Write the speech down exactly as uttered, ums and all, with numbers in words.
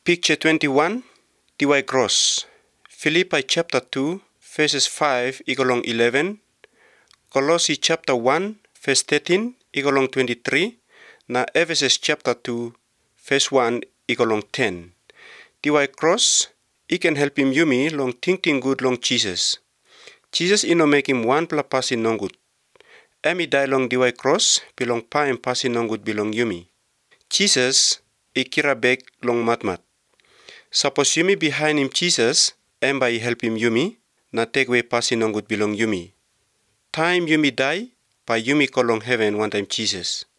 Picture twenty-one, D Y Cross. Philippi chapter two, verses five, equal eleven. Colossi chapter one, verse thirteen, equal twenty-three. Na Ephesus chapter two, verse one, equal ten. D Y Cross, I can help him yumi long thinking good long Jesus. Jesus ino make him one pla pasi non good. Emi die long D Y Cross, belong pa em pasi non good belong yumi. Jesus, I kira beg long matmat. Suppose yumi behind him Jesus, emba I help him yumi, na take away pasi non good belong yumi. Time yumi die, pa yumi kolong heaven one time Jesus.